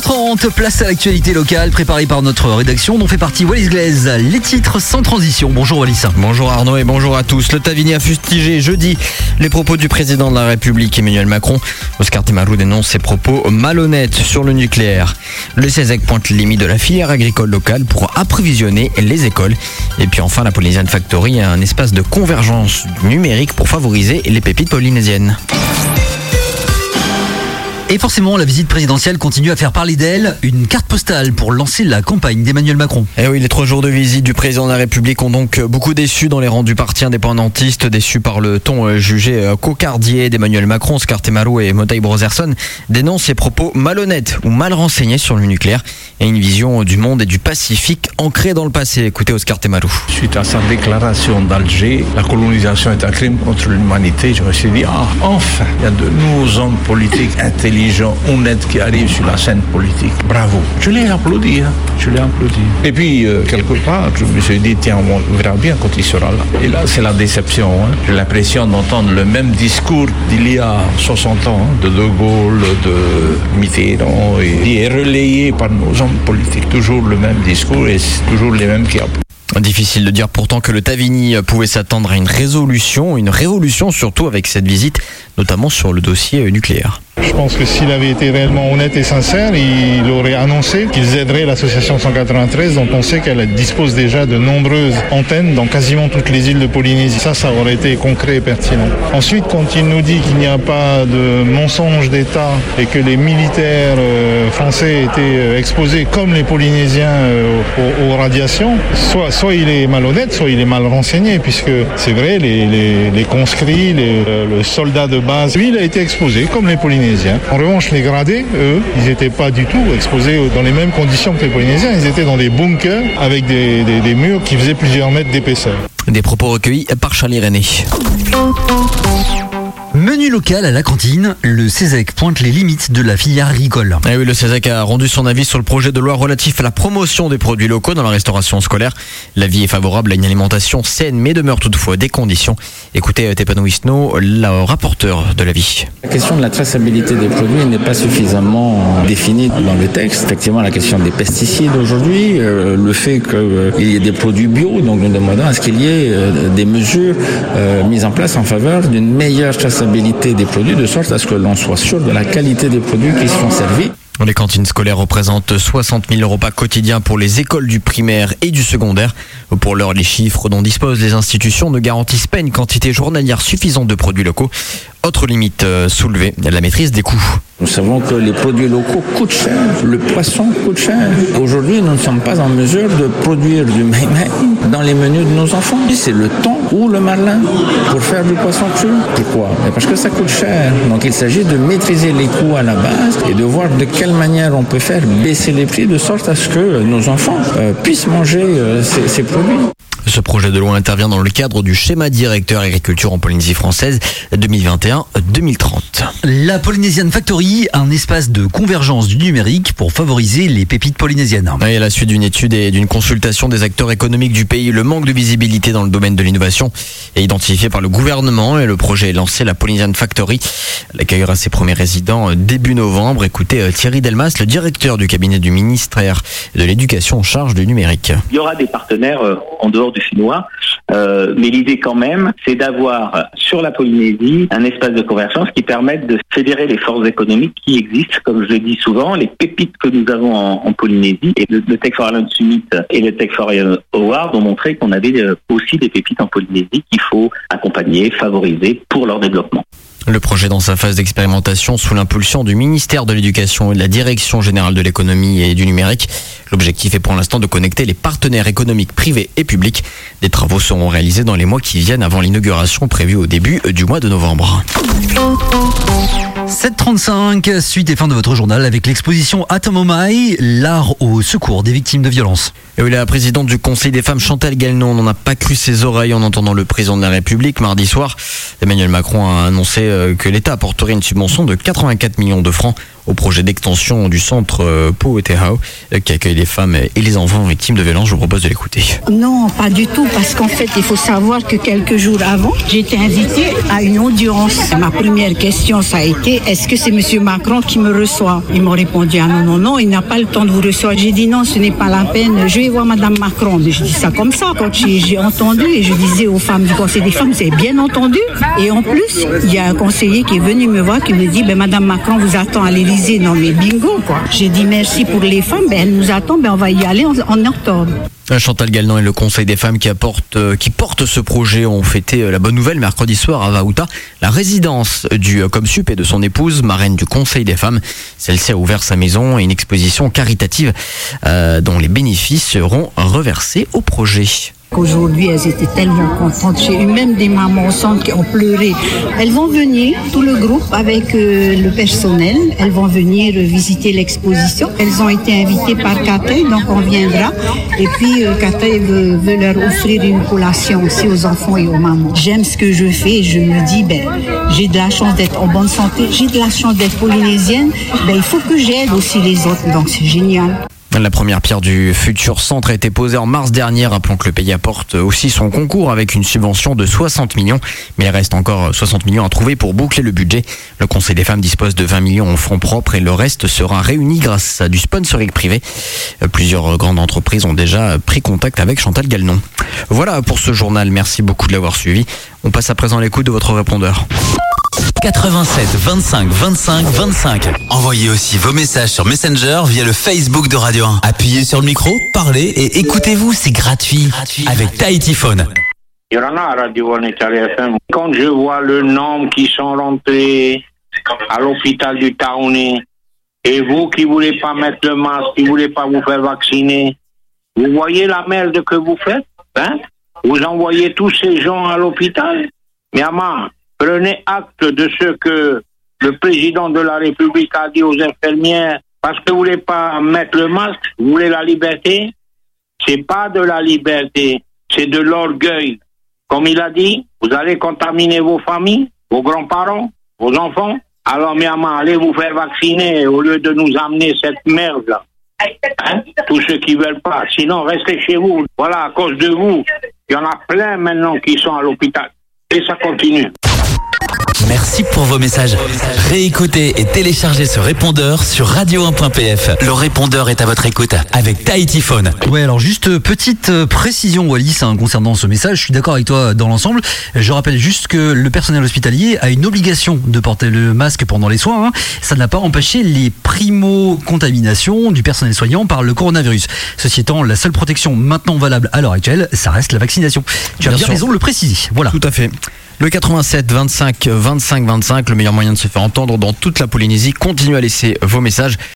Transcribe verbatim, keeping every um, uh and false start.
trente, place à l'actualité locale préparée par notre rédaction dont fait partie Wallis Glaise. Les titres sans transition. Bonjour Wallis. Bonjour Arnaud et bonjour à tous. Le Tasigny a fustigé jeudi les propos du président de la République Emmanuel Macron. Oscar Temaru dénonce ses propos malhonnêtes sur le nucléaire. Le CESEC pointe les limites de la filière agricole locale pour approvisionner les écoles. Et puis enfin, la Polynesian Factory a un espace de convergence numérique pour favoriser les pépites polynésiennes. Et forcément, la visite présidentielle continue à faire parler d'elle. Une carte postale pour lancer la campagne d'Emmanuel Macron. Et oui, les trois jours de visite du président de la République ont donc beaucoup déçu dans les rangs du parti indépendantiste, déçus par le ton jugé cocardier d'Emmanuel Macron. Oscar Temaru et Motai Brotherson dénoncent ses propos malhonnêtes ou mal renseignés sur le nucléaire et une vision du monde et du Pacifique ancrée dans le passé. Écoutez Oscar Temaru. Suite à sa déclaration d'Alger, la colonisation est un crime contre l'humanité, je me suis dit, ah, enfin, il y a de nouveaux hommes politiques intelligents, honnêtes qui arrivent sur la scène politique. Bravo. Je l'ai applaudi, hein. je l'ai applaudi. Et puis, euh, quelque part, je me suis dit, tiens, on verra bien quand il sera là. Et là, c'est la déception. Hein. J'ai l'impression d'entendre le même discours d'il y a soixante ans, hein, de De Gaulle, de Mitterrand, et, et relayé par nos hommes politiques. Toujours le même discours et c'est toujours les mêmes qui applaudissent. Difficile de dire pourtant que le Tasigny pouvait s'attendre à une résolution, une révolution surtout avec cette visite, notamment sur le dossier nucléaire. Je pense que s'il avait été réellement honnête et sincère, il aurait annoncé qu'ils aideraient l'association cent quatre-vingt-treize, dont on sait qu'elle dispose déjà de nombreuses antennes dans quasiment toutes les îles de Polynésie. Ça, ça aurait été concret et pertinent. Ensuite, quand il nous dit qu'il n'y a pas de mensonge d'État et que les militaires euh, français étaient exposés comme les Polynésiens euh, aux, aux radiations, soit, soit il est malhonnête, soit il est mal renseigné, puisque c'est vrai, les, les, les conscrits, les, le soldat de base, lui, il a été exposé comme les Polynésiens. En revanche, les gradés, eux, ils n'étaient pas du tout exposés dans les mêmes conditions que les Polynésiens. Ils étaient dans des bunkers avec des, des, des murs qui faisaient plusieurs mètres d'épaisseur. Des propos recueillis par Charlie René. Menu local à la cantine, le CESEC pointe les limites de la filière agricole. Et oui, le CESEC a rendu son avis sur le projet de loi relatif à la promotion des produits locaux dans la restauration scolaire. L'avis est favorable à une alimentation saine, mais demeure toutefois des conditions. Écoutez Tepano Isno, le rapporteur de l'avis. La question de la traçabilité des produits n'est pas suffisamment définie dans le texte. Effectivement, la question des pesticides aujourd'hui, euh, le fait qu'il euh, y ait des produits bio, donc nous demandons à ce qu'il y ait euh, des mesures euh, mises en place en faveur d'une meilleure traçabilité des produits, de sorte à ce que l'on soit sûr de la qualité des produits qui sont servis. Les cantines scolaires représentent soixante mille repas quotidiens pour les écoles du primaire et du secondaire. Pour l'heure, les chiffres dont disposent les institutions ne garantissent pas une quantité journalière suffisante de produits locaux. Autre limite soulevée, la maîtrise des coûts. Nous savons que les produits locaux coûtent cher, le poisson coûte cher. Aujourd'hui, nous ne sommes pas en mesure de produire du maïmaï dans les menus de nos enfants. C'est le thon ou le marlin pour faire du poisson cru. Pourquoi? Parce que ça coûte cher. Donc il s'agit de maîtriser les coûts à la base et de voir de quelle manière on peut faire baisser les prix de sorte à ce que nos enfants euh, puissent manger euh, ces, ces produits. Ce projet de loi intervient dans le cadre du schéma directeur agriculture en Polynésie française deux mille vingt et un à deux mille trente. La Polynesian Factory, un espace de convergence du numérique pour favoriser les pépites polynésiennes. Et à la suite d'une étude et d'une consultation des acteurs économiques du pays, le manque de visibilité dans le domaine de l'innovation est identifié par le gouvernement et le projet est lancé. La Polynesian Factory elle accueillera ses premiers résidents début novembre. Écoutez Thierry Delmas, le directeur du cabinet du ministère de l'Éducation en charge du numérique. Il y aura des partenaires en dehors du chinois, euh, mais l'idée quand même, c'est d'avoir sur la Polynésie un espace de convergence qui permette de fédérer les forces économiques qui existent, comme je le dis souvent, les pépites que nous avons en, en Polynésie. Et le, le Tech for Island Summit et le Tech for Island Award ont montré qu'on avait aussi des pépites en Polynésie qu'il faut accompagner, favoriser pour leur développement. Le projet dans sa phase d'expérimentation sous l'impulsion du ministère de l'Éducation et de la Direction générale de l'économie et du numérique. L'objectif est pour l'instant de connecter les partenaires économiques privés et publics. Des travaux seront réalisés dans les mois qui viennent avant l'inauguration prévue au début du mois de novembre. sept heures trente-cinq, suite et fin de votre journal avec l'exposition Atomomai, l'art au secours des victimes de violences. Et oui, la présidente du Conseil des femmes, Chantal Guelnon, n'en a pas cru ses oreilles en entendant le président de la République. Mardi soir, Emmanuel Macron a annoncé que l'État apporterait une subvention de quatre-vingt-quatre millions de francs au projet d'extension du centre euh, Po'etehau euh, qui accueille les femmes et les enfants victimes de violences. Je vous propose de l'écouter. Non, pas du tout, parce qu'en fait, il faut savoir que quelques jours avant, j'ai été invitée à une audience. Ma première question, ça a été, est-ce que c'est M. Macron qui me reçoit? Ils m'ont répondu, ah non, non, non, il n'a pas le temps de vous recevoir. J'ai dit, non, ce n'est pas la peine, je vais voir Mme Macron. Mais je dis ça comme ça, quand j'ai, j'ai entendu, et je disais aux femmes du Conseil des femmes, vous avez bien entendu? Et en plus, il y a un conseiller qui est venu me voir, qui me dit, ben, Mme Macron vous attend à l'Élysée. Non, mais bingo, quoi. J'ai dit, merci pour les femmes, ben, elle nous attend, ben, on va y aller en, en octobre. Chantal Gallnon et le Conseil des femmes qui, apportent, euh, qui portent ce projet ont fêté euh, la bonne nouvelle mercredi soir à Vaouta, la résidence du euh, Comsup et de son épouse, marraine du Conseil des femmes. Celle-ci a ouvert sa maison et une exposition caritative euh, dont les bénéfices seront reversés au projet. Aujourd'hui, elles étaient tellement contentes. J'ai eu même des mamans au centre qui ont pleuré. Elles vont venir, tout le groupe, avec euh, le personnel. Elles vont venir euh, visiter l'exposition. Elles ont été invitées par Cathay, donc on viendra. Et puis, euh, Cathay veut, veut leur offrir une collation aussi aux enfants et aux mamans. J'aime ce que je fais et je me dis, ben, j'ai de la chance d'être en bonne santé, j'ai de la chance d'être polynésienne. Ben, il faut que j'aide aussi les autres, donc c'est génial. La première pierre du futur centre a été posée en mars dernier. Rappelons que le pays apporte aussi son concours avec une subvention de soixante millions. Mais il reste encore soixante millions à trouver pour boucler le budget. Le Conseil des femmes dispose de vingt millions en fonds propres et le reste sera réuni grâce à du sponsoring privé. Plusieurs grandes entreprises ont déjà pris contact avec Chantal Gallnon. Voilà pour ce journal. Merci beaucoup de l'avoir suivi. On passe à présent à l'écoute de votre répondeur. quatre-vingt-sept vingt-cinq vingt-cinq vingt-cinq. Envoyez aussi vos messages sur Messenger via le Facebook de Radio un. Appuyez sur le micro, parlez et écoutez-vous, c'est gratuit. gratuit. Avec Tahiti Phone. Quand je vois le nombre qui sont rentrés à l'hôpital du Taouni, et vous qui voulez pas mettre le masque, qui voulez pas vous faire vacciner, vous voyez la merde que vous faites, hein? Vous envoyez tous ces gens à l'hôpital. Mais Ama, prenez acte de ce que le président de la République a dit aux infirmières. Parce que vous voulez pas mettre le masque, vous voulez la liberté. C'est pas de la liberté, c'est de l'orgueil. Comme il a dit, vous allez contaminer vos familles, vos grands-parents, vos enfants. Alors, Miama, allez vous faire vacciner au lieu de nous amener cette merde-là. Hein? Tous ceux qui veulent pas. Sinon, restez chez vous. Voilà, à cause de vous, il y en a plein maintenant qui sont à l'hôpital. Et ça continue. Merci pour vos messages. Réécoutez et téléchargez ce répondeur sur radio un point p f. Le répondeur est à votre écoute avec Tahiti Phone. Ouais, alors juste petite précision, Wallis, hein, concernant ce message. Je suis d'accord avec toi dans l'ensemble. Je rappelle juste que le personnel hospitalier a une obligation de porter le masque pendant les soins. Hein. Ça n'a pas empêché les primo-contaminations du personnel soignant par le coronavirus. Ceci étant, la seule protection maintenant valable à l'heure actuelle, ça reste la vaccination. Tu as bien, bien raison de le préciser. Voilà. Tout à fait. Le quatre-vingt-sept vingt-cinq vingt-cinq vingt-cinq, le meilleur moyen de se faire entendre dans toute la Polynésie. Continuez à laisser vos messages.